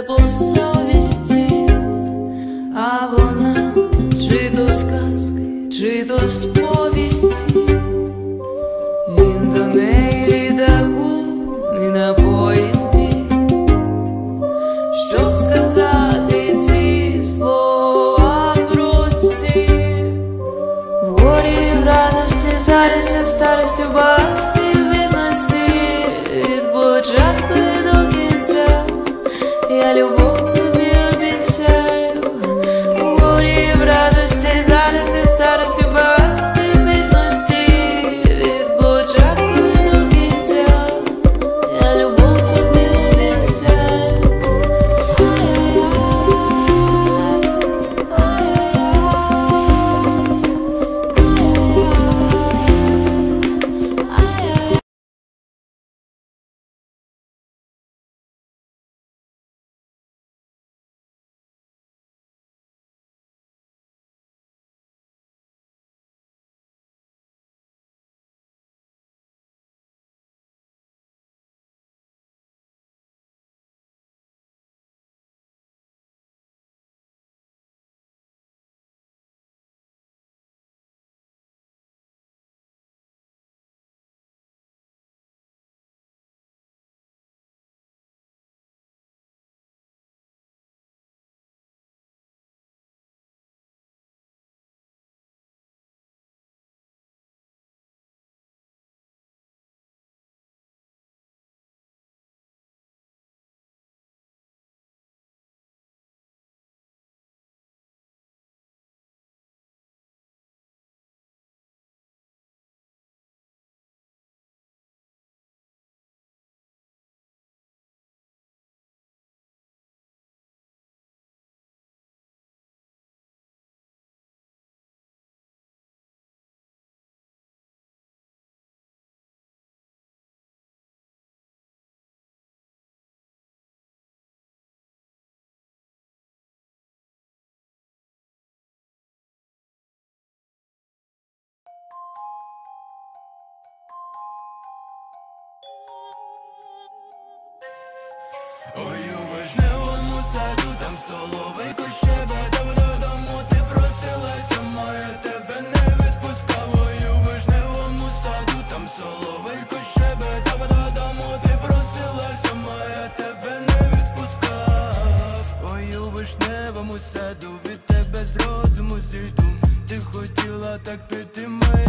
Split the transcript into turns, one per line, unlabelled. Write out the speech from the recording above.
по совісті, а вона чи то сказки, чи то сповісті. Він до неї літаком і на поїзді, щоб сказати ці слова прості. Вгорі в радості, зараз в старості, в багатстві, видності, від початку і до кінця я любов тобі обіцяю. Вгорі в радості, зараз в старості, в багатстві, видності, від початку і до кінця я любов тобі обіцяю.
Ой, у вишневому саду, там соловейко щебетав, додому ти просилася, моя тебе не відпускав. Ой, у вишневому саду, там соловейко щебетав, додому ти просилася, моя тебе не відпускав. Ой, у вишневому саду, від тебе з розуму зійду, ти хотіла так піти, моя